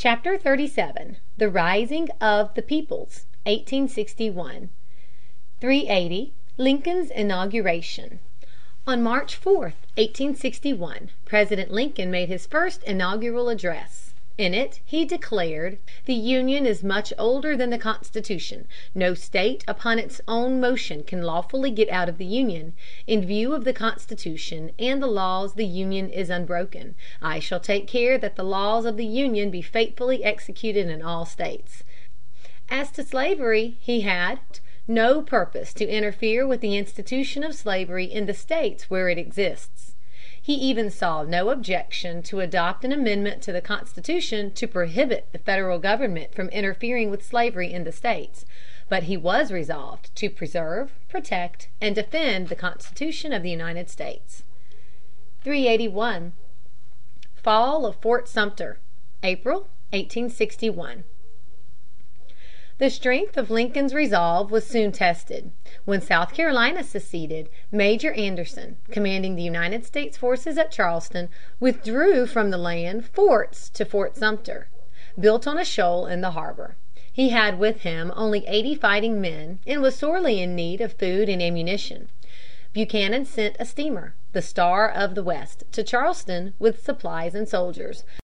CHAPTER XXXVII. THE RISING OF THE PEOPLES, 1861. 380. Lincoln's Inauguration. On March 4, 1861, President Lincoln made his first inaugural address. In it he declared: "The Union is much older than the Constitution. No state upon its own motion can lawfully get out of the Union. In view of the Constitution and the laws the Union is unbroken. I shall take care that the laws of the Union be faithfully executed in all states." As to slavery, he had "no purpose to interfere with the institution of slavery in the states where it exists." He even saw no objection to adopt an amendment to the Constitution to prohibit the Federal government from interfering with slavery in the states. But he was resolved to preserve, protect, and defend the Constitution of the United States. 381. Fall of Fort Sumter, April, 1861. The strength of Lincoln's resolve was soon tested. When South Carolina seceded, Major Anderson, commanding the United States forces at Charleston, withdrew from the land forts to Fort Sumter, built on a shoal in the harbor. He had with him only 80 fighting men, and was sorely in need of food and ammunition. Buchanan sent a steamer, the Star of the West, to Charleston with supplies and soldiers.